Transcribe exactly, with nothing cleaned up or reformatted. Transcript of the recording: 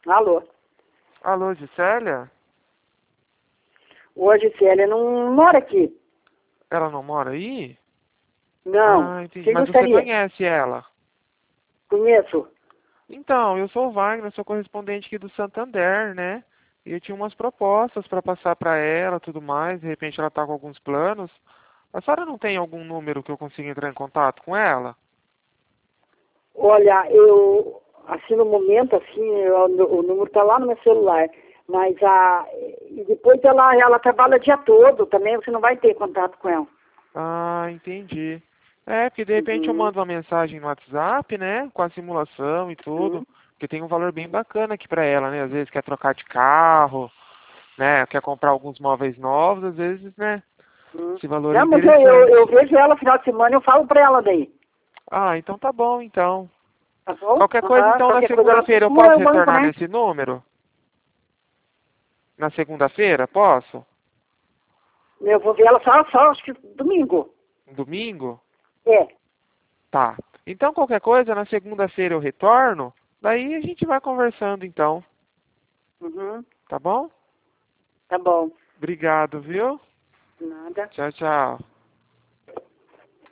Alô? Alô, Gisélia? Hoje, Célia não mora aqui. Ela não mora aí? Não. Ah, entendi. Quem Mas você gostaria? conhece ela? Conheço. Então, eu sou o Wagner, sou correspondente aqui do Santander, né? E eu tinha umas propostas para passar para ela, tudo mais. De repente ela tá com alguns planos. A senhora não tem algum número que eu consiga entrar em contato com ela? Olha, eu, assim, no momento, assim, eu- o número tá lá no meu celular. Mas a... E depois ela, ela trabalha o dia todo também, você não vai ter contato com ela. Ah, entendi. É, porque de repente eu Uhum. mando uma mensagem no WhatsApp, né? Com a simulação e tudo. Uhum. Porque tem um valor bem bacana aqui para ela, né? Às vezes quer trocar de carro, né? Quer comprar alguns móveis novos, às vezes, né? Uhum. Esse valor é Não, mas eu, eu, eu interessante. vejo ela no final de semana e eu falo pra ela daí. Ah, então tá bom, então. Tá bom? Qualquer coisa, Aham. então, na Qualquer coisa ela segunda-feira eu procura posso o banco, retornar né? nesse número? Na segunda-feira, posso? Eu vou ver ela só, só acho que domingo. Domingo? É. Tá. Então, qualquer coisa, na segunda-feira eu retorno. Daí a gente vai conversando, então. Uhum. Tá bom? Tá bom. Obrigado, viu? Nada. Tchau, tchau.